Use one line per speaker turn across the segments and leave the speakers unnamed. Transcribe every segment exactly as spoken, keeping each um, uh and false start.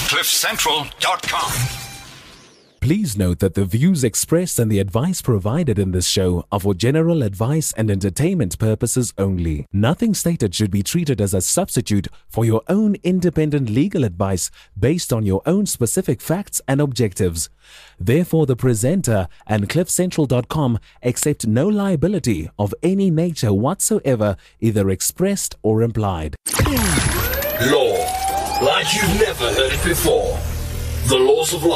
cliff central dot com.
Please note that the views expressed and the advice provided in this show are for general advice and entertainment purposes only. Nothing stated should be treated as a substitute for your own independent legal advice based on your own specific facts and objectives. Therefore, the presenter and cliff central dot com accept no liability of any nature whatsoever, either expressed or implied.
Law, like you've never heard it before. The Laws of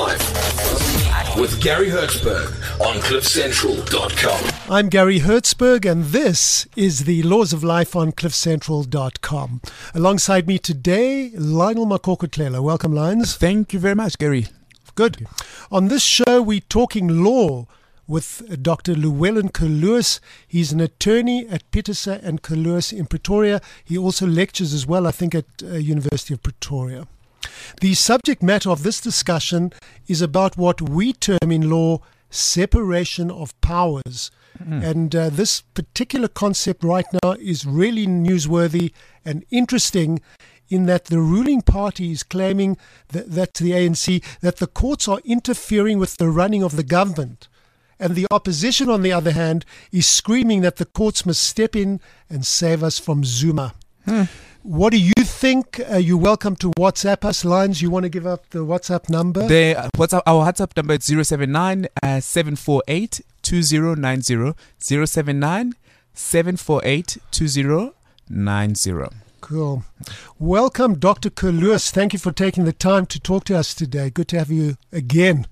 Life with Gary Hertzberg on cliff central dot com.
I'm Gary Hertzberg, and this is the Laws of Life on cliff central dot com. Alongside me today, Lionel Makokotlela. Welcome, Lions.
Thank you very much, Gary.
Good. On this show, we're talking law with Doctor Llewellyn Kerloos. He's an attorney at Pieterse and Kerloos in Pretoria. He also lectures as well, I think, at uh, University of Pretoria. The subject matter of this discussion is about what we term in law separation of powers. Mm. And uh, this particular concept right now is really newsworthy and interesting in that the ruling party is claiming that, that's the A N C, that the courts are interfering with the running of the government. And the opposition, on the other hand, is screaming that the courts must step in and save us from Zuma. Mm. What do you think? Uh, you're welcome to WhatsApp us. Lines, you want to give up the WhatsApp number?
The, uh, WhatsApp, our WhatsApp number is zero seven nine, seven four eight, two zero nine zero. zero seven nine, seven four eight, two zero nine zero.
Cool. Welcome, Doctor Kerloos. Thank you for taking the time to talk to us today. Good to have you again.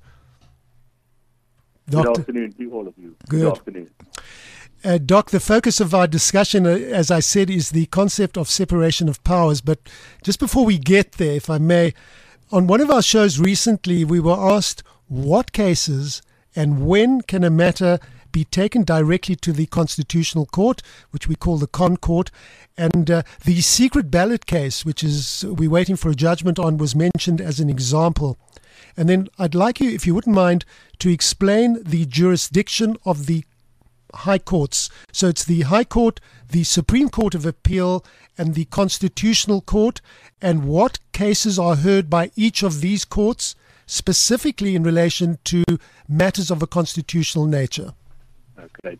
Doctor. Good afternoon to all of you.
Good,
Good afternoon.
Uh, Doc, the focus of our discussion, uh, as I said, is the concept of separation of powers. But just before we get there, if I may, on one of our shows recently, we were asked what cases and when can a matter be taken directly to the Constitutional Court, which we call the Con Court. And uh, the secret ballot case, which is we're waiting for a judgment on, was mentioned as an example. And then I'd like you, if you wouldn't mind, to explain the jurisdiction of the High Courts. So it's the High Court, the Supreme Court of Appeal, and the Constitutional Court, and what cases are heard by each of these courts, specifically in relation to matters of a constitutional nature.
Okay.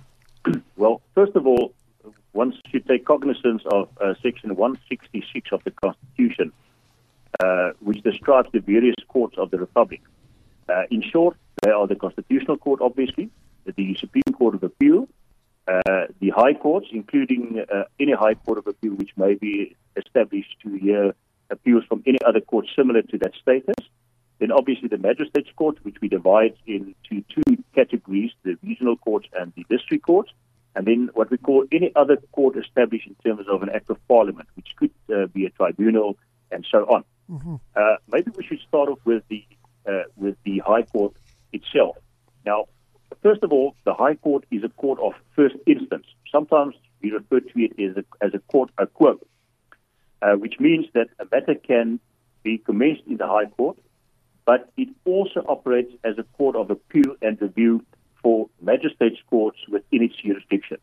Well, first of all, one should take cognizance of uh, Section one sixty-six of the Constitution, uh, which describes the various courts of the Republic. Uh, in short, they are the Constitutional Court, obviously, the Supreme Court of Appeal, uh, the High Courts, including uh, any High Court of Appeal which may be established to hear appeals from any other court similar to that status. Then obviously the Magistrates Court, which we divide into two categories, the regional courts and the district courts. And then what we call any other court established in terms of an act of parliament, which could uh, be a tribunal and so on. Mm-hmm. Uh, maybe we should start off with the uh, with the High Court itself. Now, first of all, the High Court is a court of first instance. Sometimes we refer to it as a, as a court a quo, uh, which means that a matter can be commenced in the High Court, but it also operates as a court of appeal and review for magistrates' courts within its jurisdiction.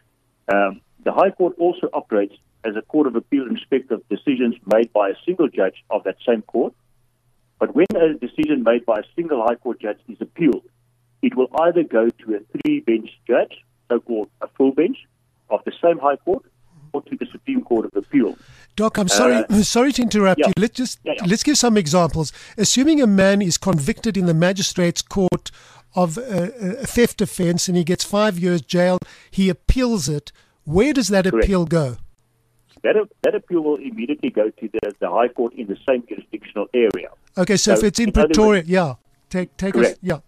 Um, the High Court also operates as a court of appeal in respect of decisions made by a single judge of that same court. But when a decision made by a single High Court judge is appealed, it will either go to a three-bench judge, so-called a full bench, of the same High Court, or to the Supreme Court of Appeal.
Doc, I'm sorry, uh, sorry to interrupt yeah. you. Let's just yeah, yeah. let's give some examples. Assuming a man is convicted in the magistrate's court of a, a theft offence and he gets five years jail, he appeals it. Where does that Correct. appeal go?
That, that appeal will immediately go to the, the High Court in the same jurisdictional area.
Okay, so, so if it's in, in Pretoria, words, yeah, take take
correct.
us, yeah.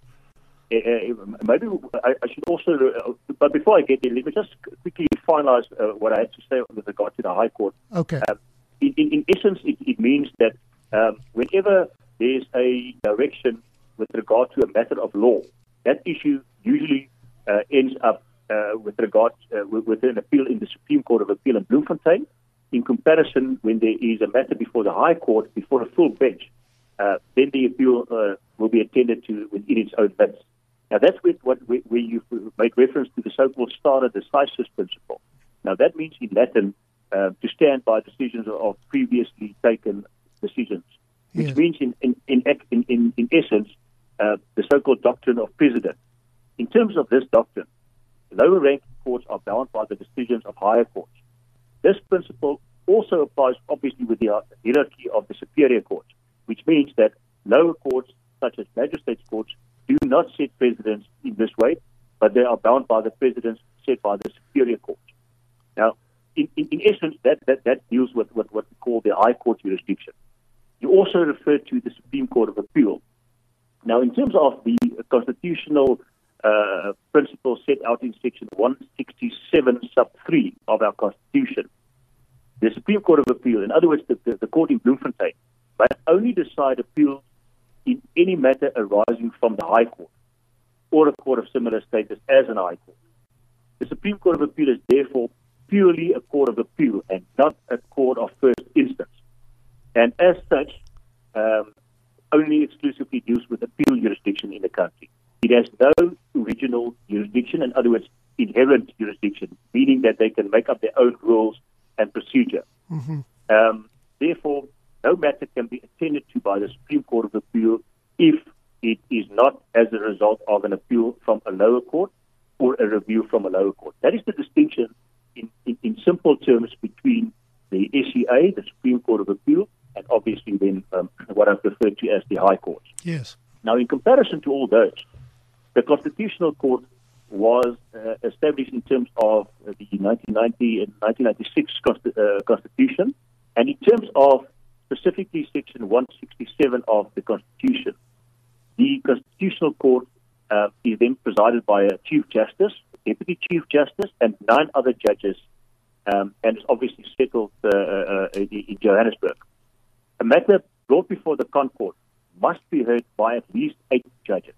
Uh, maybe I, I should also, uh, but before I get there, let me just quickly finalize uh, what I had to say with regard to the High Court.
Okay.
Uh, in, in, in essence, it, it means that um, whenever there's a direction with regard to a matter of law, that issue usually uh, ends up uh, with regard uh, with, with an appeal in the Supreme Court of Appeal in Bloemfontein. In comparison, when there is a matter before the High Court, before a full bench, uh, then the appeal uh, will be attended to within its own limits. Now, that's with what where you made reference to the so-called stare decisis principle. Now, that means in Latin uh, to stand by decisions of previously taken decisions. which
Yes.
means in, in, in, in, in, in essence, uh, the so-called doctrine of precedent. In terms of this doctrine, lower ranking courts are bound by the decisions of higher courts. This principle also applies obviously with the hierarchy of the superior courts, which means that lower courts, such as magistrates courts, do not set precedents in this way, but they are bound by the precedents set by the superior courts. Now, in, in, in essence, that, that, that deals with, with what we call the high court jurisdiction. You also refer to the Supreme Court of Appeal. Now, in terms of the constitutional uh, principles set out in Section one sixty-seven, sub three of our Constitution, the Supreme Court of Appeal, in other words, the, the, the court in Bloemfontein, must only decide appeals in any matter arising from the High Court or a court of similar status as an High Court. The Supreme Court of Appeal is therefore purely a court of appeal and not a court of first instance. And as such, um, only exclusively deals with appeal jurisdiction in the country. It has no original jurisdiction, in other words, inherent jurisdiction, meaning that they can make up their own rules and procedure.
Mm-hmm.
Um, therefore, no matter can be attended to by the Supreme Court of Appeal if it is not as a result of an appeal from a lower court or a review from a lower court. That is the distinction in, in, in simple terms between the S C A, the Supreme Court of Appeal, and obviously then um, what I've referred to as the High Court.
Yes.
Now, in comparison to all those, the Constitutional Court was uh, established in terms of uh, the nineteen ninety and nineteen ninety-six Consti- uh, Constitution, and in terms of specifically Section one sixty-seven of the Constitution. The Constitutional Court uh, is then presided by a Chief Justice, a Deputy Chief Justice, and nine other judges, um, and is obviously settled uh, uh, in Johannesburg. A matter brought before the Con Court must be heard by at least eight judges.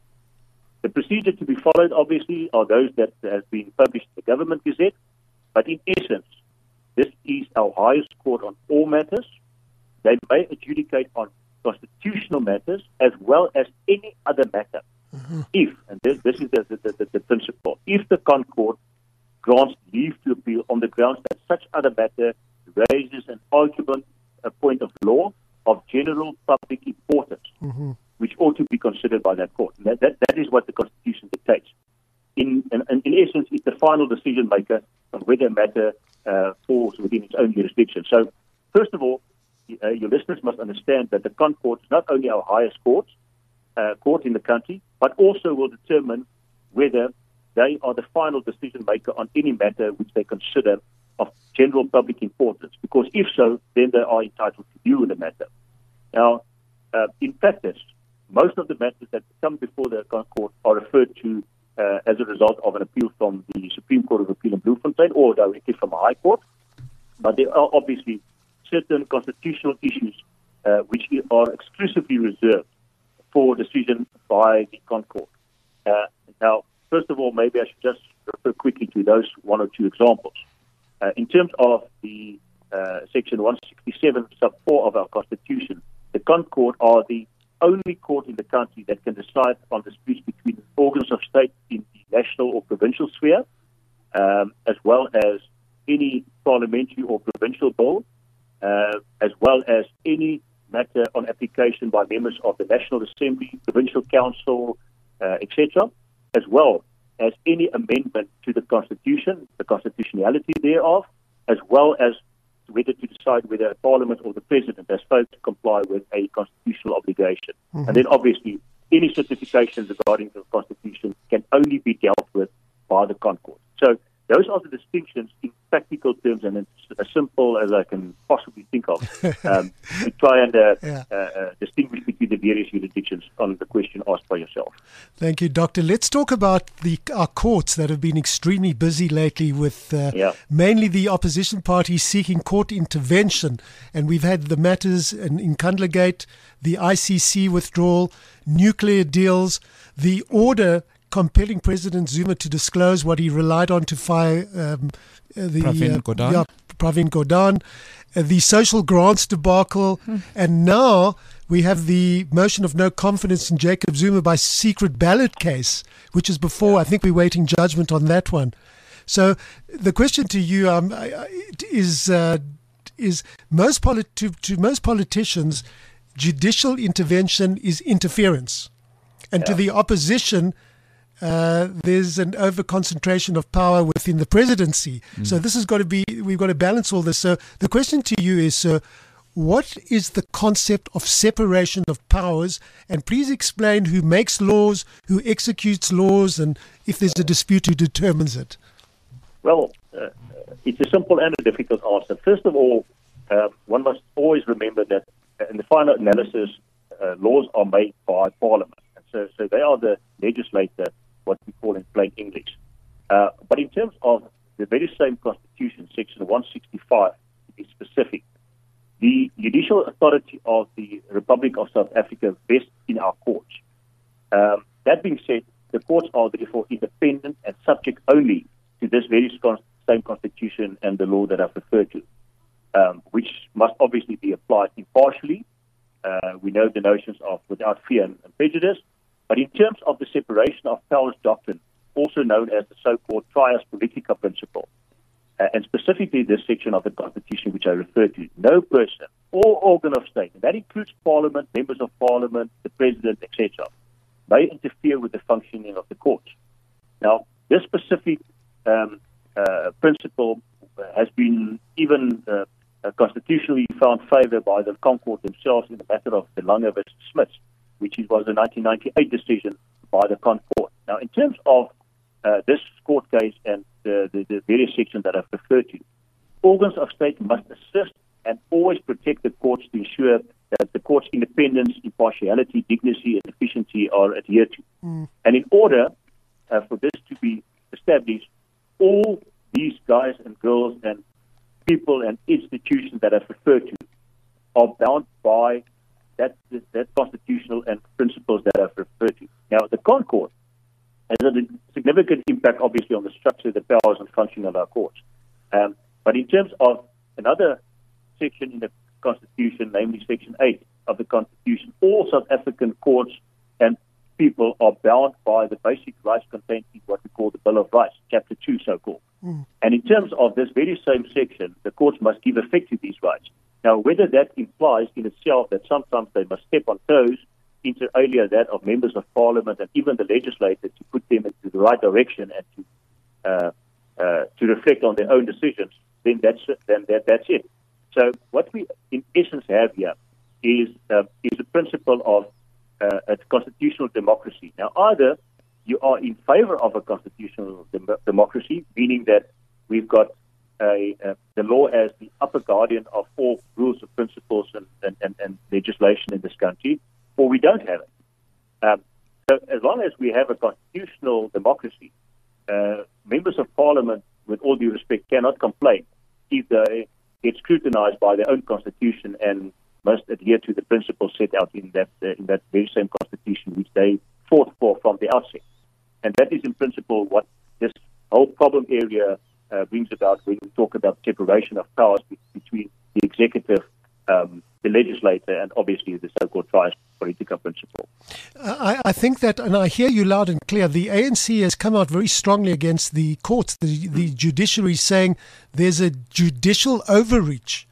The procedure to be followed, obviously, are those that have been published in the Government Gazette, but in essence, this is our highest court on all matters. They may adjudicate on constitutional matters as well as any other matter. Mm-hmm. If, and this, this is the, the, the, the principle, if the Con Court grants leave to appeal on the grounds that such other matter raises an argument, a point of law of general public importance, mm-hmm. which ought to be considered by that court. That, that, that is what the Constitution dictates. In, in, in essence, it's the final decision maker on whether a matter uh, falls within its own jurisdiction. So, first of all, uh, your listeners must understand that the Con Court is not only our highest court, uh, court in the country, but also will determine whether they are the final decision maker on any matter which they consider of general public importance. Because if so, then they are entitled to view in the matter. Now, uh, in practice, most of the matters that come before the Con Court are referred to uh, as a result of an appeal from the Supreme Court of Appeal in Bloemfontein or directly from a High Court. But there are obviously certain constitutional issues uh, which are exclusively reserved for decision by the Con Court. Uh, now, first of all, maybe I should just refer quickly to those one or two examples. Uh, in terms of the uh, Section one sixty-seven, sub four of our Constitution, the Con Court are the only court in the country that can decide on disputes between organs of state in the national or provincial sphere, um, as well as any parliamentary or provincial bill, uh, as well as any matter on application by members of the National Assembly, Provincial Council, uh, et cetera, as well as any amendment to the Constitution, the constitutionality thereof, as well as whether to decide whether a Parliament or the President has failed to comply with a constitutional obligation. Mm-hmm. And then obviously any certifications regarding the Constitution can only be dealt with by the Con Court. So those are the distinctions in practical terms, and it's as simple as I can possibly think of um, to try and uh, yeah. uh, uh, distinguish between the various jurisdictions on the question asked by yourself.
Thank you, Doctor. Let's talk about the our courts that have been extremely busy lately with uh, yeah. mainly the opposition parties seeking court intervention. And we've had the matters in, in Kundlegate, the I C C withdrawal, nuclear deals, the order compelling President Zuma to disclose what he relied on to fire um, the
Pravin
uh,
Gordhan,
yeah, Pravin Gordhan, uh, the social grants debacle, hmm. and now we have the motion of no confidence in Jacob Zuma by secret ballot case, which is before. Yeah. I think we're waiting judgment on that one. So the question to you um, is: uh, is most polit- to, to most politicians, judicial intervention is interference. And
Yeah.
to the opposition, uh, there's an over-concentration of power within the presidency.
Mm.
So this has got to be, we've got to balance all this. So the question to you is, sir, what is the concept of separation of powers? And please explain who makes laws, who executes laws, and if there's a dispute, who determines it.
Well, uh, it's a simple and a difficult answer. First of all, uh, one must always remember that in the final analysis, uh, laws are made by Parliament. And so, so they are the legislator, what we call in plain English. Uh, but in terms of the very same Constitution, Section one sixty-five, to be specific, the judicial authority of the Republic of South Africa vests in our courts. Um, that being said, the courts are therefore independent and subject only to this very same Constitution and the law that I've referred to, um, which must obviously be applied impartially. Uh, we know the notions of without fear and prejudice, but in terms of the separation of powers doctrine, also known as the so-called trias politica principle, uh, and specifically this section of the Constitution which I referred to, no person or organ of state, and that includes Parliament, members of Parliament, the President, et cetera, may interfere with the functioning of the courts. Now, this specific um, uh, principle has been even uh, uh, constitutionally found favor by the Concord themselves in the matter of the Lange versus Smith, which was a nineteen ninety-eight decision by the Concord. Now, in terms of uh, this court case and uh, the, the various sections that I've referred to, organs of state must assist and always protect the courts to ensure that the court's independence, impartiality, dignity, and efficiency are adhered to. Mm. And in order uh, for this to be established, all these guys and girls and people and institutions that I've referred to are bound by that, that constitutional and principles that I've referred to. Now, the Concord has a significant impact, obviously, on the structure, the powers, and functioning of our courts. Um, but in terms of another section in the Constitution, namely Section eight of the Constitution, all South African courts and people are bound by the basic rights contained in what we call the Bill of Rights, Chapter two, so-called. Mm. And in terms of this very same section, the courts must give effect to these rights. Now, whether that implies in itself that sometimes they must step on toes, inter alia that of members of Parliament and even the legislature to put them into the right direction and to uh, uh, to reflect on their own decisions, then that's then that, that's it. So what we in essence have here is uh, is a principle of uh, a constitutional democracy. Now, either you are in favor of a constitutional dem- democracy, meaning that we've got a, uh, the law as the upper guardian of all rules and principles and, and, and, and legislation in this country, or we don't have it. Um, so as long as we have a constitutional democracy, uh, members of Parliament, with all due respect, cannot complain if they get scrutinized by their own constitution and must adhere to the principles set out in that uh, in that very same constitution which they fought for from the outset. And that is in principle what this whole problem area uh, brings about when we talk about separation of powers be- between the executive, um, the legislator, and obviously the so-called trias politica principle.
I, I think that, and I hear you loud and clear, the A N C has come out very strongly against the courts, the, the judiciary, saying there's a judicial overreach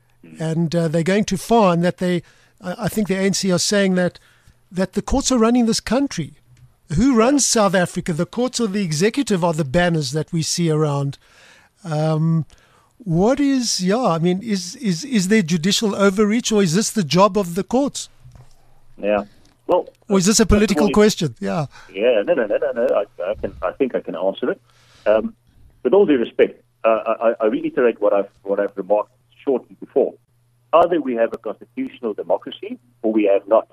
and uh, they're going too far, and that they, I, I think the A N C are saying that that the courts are running this country. Who runs South Africa? The courts or the executive are the banners that we see around. Um, what is, yeah, I mean, is, is, is there judicial overreach, or is this the job of the courts?
Yeah. Well,
or is this a political all, question? Yeah.
Yeah, no, no, no, no, no. I, I, can, I think I can answer it. Um, with all due respect, uh, I, I reiterate what I've, what I've remarked shortly before. Either we have a constitutional democracy or we have not.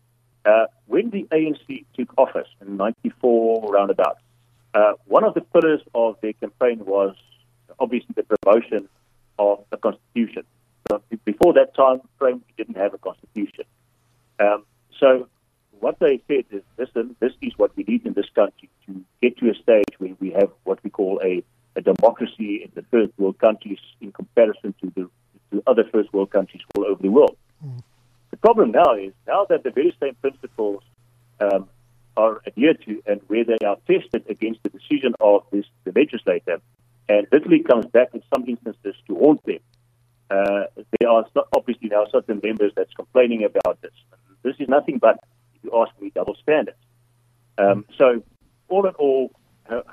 Uh, when the A N C took office in ninety-four roundabout, uh, one of the pillars of their campaign was obviously the promotion of a constitution. So before that time frame, we didn't have a constitution. Um, so what they said is, listen, this is what we need in this country to get to a stage where we have what we call a, a democracy in the first world countries in comparison to the to other first world countries all over the world. Mm. The problem now is, now that the very same principles um, are adhered to and where they are tested against the decision of this, the legislator, and literally comes back in some instances to haunt them, uh, there are obviously now certain members that's complaining about this. This is nothing but, if you ask me, double standards. Um, so, all in all, uh,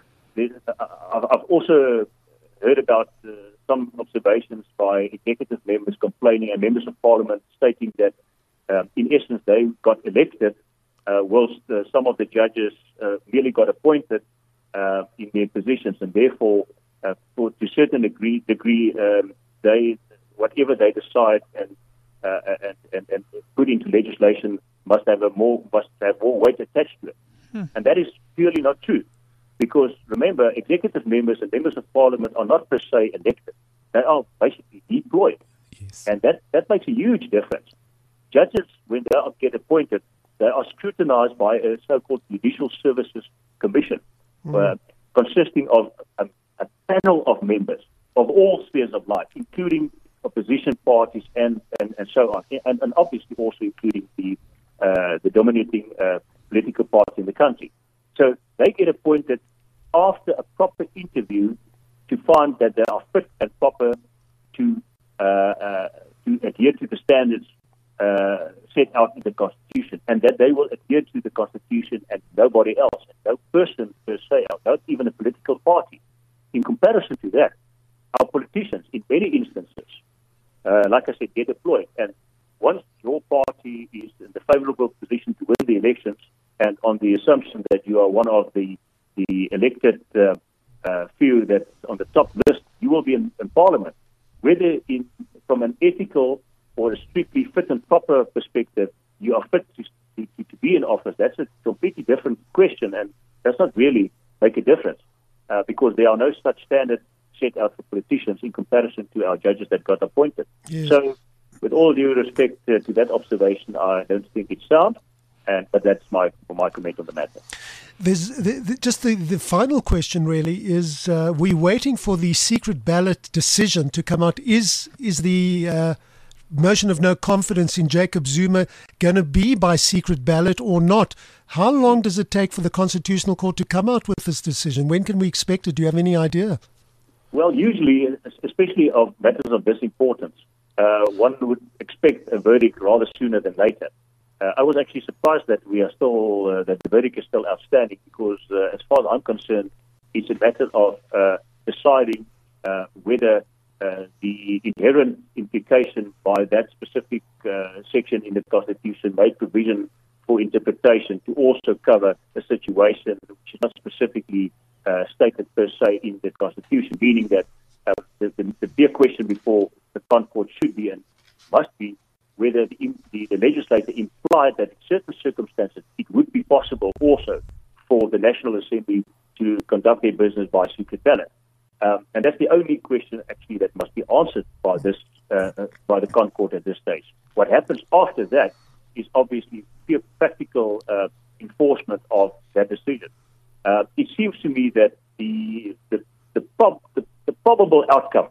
I've also heard about uh, some observations by executive members complaining and members of parliament stating that, um, in essence, they got elected, uh, whilst uh, some of the judges uh, merely got appointed uh, in their positions, and therefore, uh, for, to a certain degree, degree um, they whatever they decide and, uh, and, and and put into legislation must have a more must have more weight attached to it, hmm. and that is purely not true. Because remember, executive members and members of parliament are not per se elected; they are basically deployed, yes. and that that makes a huge difference. Judges, when they get appointed, they are scrutinized by a so-called Judicial Services Commission, mm. uh, consisting of a, a panel of members of all spheres of life, including opposition parties and, and, and so on, and, and obviously also including the uh, the dominating uh, political party in the country. So they get appointed after a proper interview to find that they are fit and proper to uh, uh, to adhere to the standards uh, set out in the Constitution, and that they will adhere to the Constitution and nobody else, and no person per se, or not even a political party. In comparison to that, our politicians, in many instances, uh, like I said, get deployed, and once your party is in the favorable position to win the elections, and on the assumption that you are one of the the elected uh, uh, few that's on the top list, you will be in, in Parliament. Whether in from an ethical or a strictly fit and proper perspective, you are fit to, to, to be in office, that's a completely different question, and does not really make a difference uh, because there are no such standards set out for politicians in comparison to our judges that got appointed. Yes. So, with all due respect uh, to that observation, I don't think it's sound. And, but that's my my comment on the matter.
There's the, the, just the, the final question really is: uh, we're waiting for the secret ballot decision to come out. Is is the uh, motion of no confidence in Jacob Zuma going to be by secret ballot or not? How long does it take for the Constitutional Court to come out with this decision? When can we expect it? Do you have any idea?
Well, usually, especially of matters of this importance, uh, one would expect a verdict rather sooner than later. Uh, I was actually surprised that we are still uh, that the verdict is still outstanding because, uh, as far as I'm concerned, it's a matter of uh, deciding uh, whether uh, the inherent implication by that specific uh, section in the Constitution made provision for interpretation to also cover a situation which is not specifically uh, stated per se in the Constitution, meaning that uh, the, the, the big question before the Concourt should be and must be whether the, the, the legislator implied that in certain circumstances it would be possible also for the National Assembly to conduct their business by secret ballot. Um, and that's the only question actually that must be answered by this uh, by the Concourt at this stage. What happens after that is obviously pure practical uh, enforcement of that decision. Uh, it seems to me that the the, the, prob- the, the probable outcome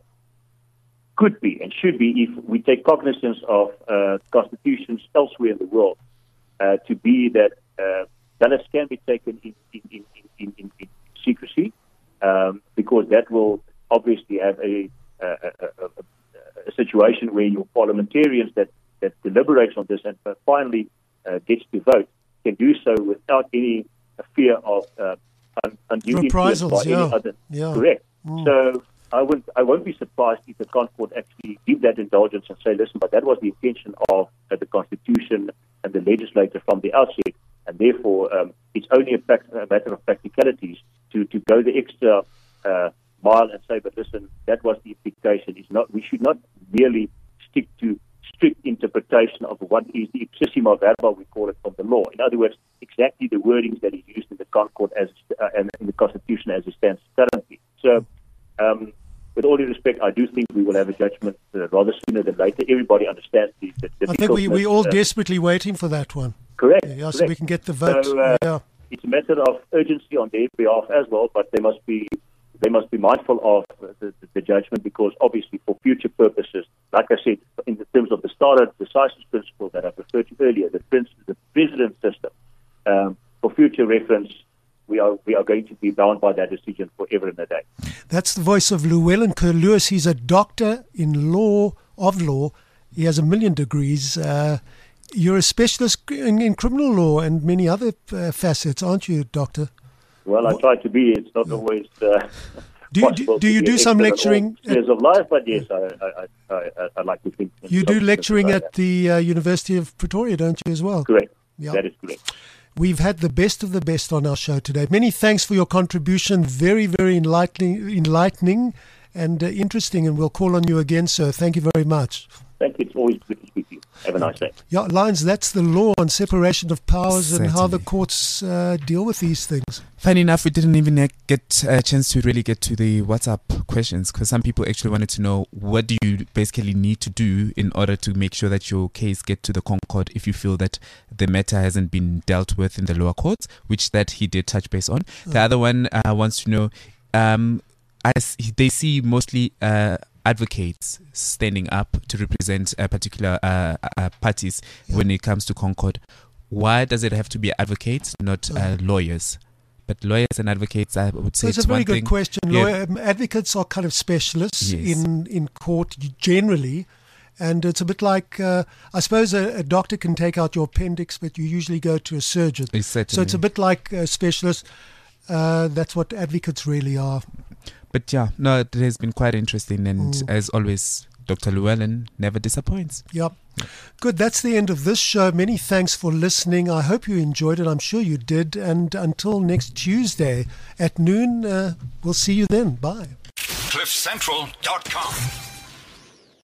could be and should be, if we take cognizance of uh, constitutions elsewhere in the world, uh, to be that uh, ballots can be taken in, in, in, in, in, in secrecy, um, because that will obviously have a, a, a, a, a situation where your parliamentarians that, that deliberate on this and finally uh, gets to vote can do so without any fear of uh, undue influence by
yeah.
any other.
Yeah.
Correct.
Mm.
So I wouldn't, I won't be surprised if the Concourt actually give that indulgence and say, listen, but that was the intention of uh, the Constitution and the legislator from the outset, and therefore um, it's only a, fact, a matter of practicalities to, to go the extra uh, mile and say, but listen, that was the implication. It's not, we should not merely stick to strict interpretation of what is the ipsissima verba, we call it, from the law. In other words, exactly the wordings that is used in the Concourt as uh, and in the Constitution as it stands currently. So, Um, with all due respect, I do think we will have a judgment uh, rather sooner than later. Everybody understands the, the
I think we, we're all
uh,
desperately waiting for that one.
Correct.
Yeah,
correct.
so we can get the vote.
So, uh,
yeah.
It's a matter of urgency on their behalf as well, but they must be they must be mindful of the, the, the judgment because obviously for future purposes, like I said, in the terms of the stare decisis principle that I referred to earlier, the, prince, the precedent system, um, for future reference, we are we are going to be bound by that decision forever and a day.
That's the voice of Llewellyn Kerr-Lewis. He's a doctor in law, of law. He has a million degrees. Uh, you're a specialist in, in criminal law and many other uh, facets, aren't you, Doctor?
Well, I try to be. It's not always uh,
do, you, do, do you do some lecturing?
Years of life, but yes, I, I, I, I, I like to think.
You do lecturing at the uh, University of Pretoria, don't you, as well?
Correct.
Yep.
That is correct.
We've had the best of the best on our show today. Many thanks for your contribution. Very, very enlightening, enlightening and uh, interesting. And we'll call on you again, sir. Thank you very much.
Thank you. It's always good to speak to you. Have a nice day.
Yeah, Lions, that's the law on separation of powers
Certainly.
and how the courts uh, deal with these things.
Funny enough, we didn't even get a chance to really get to the WhatsApp questions, because some people actually wanted to know, what do you basically need to do in order to make sure that your case get to the Concord if you feel that the matter hasn't been dealt with in the lower courts, which that he did touch base on. Oh. The other one uh, wants to know, um, as they see mostly uh, advocates standing up to represent uh, particular uh, uh, parties yeah. when it comes to Concord. Why does it have to be advocates, not uh, lawyers? But lawyers and advocates, I would say,
so it's,
it's
a very
one
good
thing.
question.
Yeah.
Lawyer, um, advocates are kind of specialists
yes.
in, in court generally, and it's a bit like, uh, I suppose a, a doctor can take out your appendix, but you usually go to a surgeon. So it's a bit like a specialist. Uh, that's what advocates really are.
But yeah, no, it has been quite interesting, and mm. as always, Doctor Llewellyn never disappoints.
Yep. Good, that's the end of this show. Many thanks for listening. I hope you enjoyed it. I'm sure you did. And until next Tuesday at noon, uh, we'll see you then. Bye.
cliff central dot com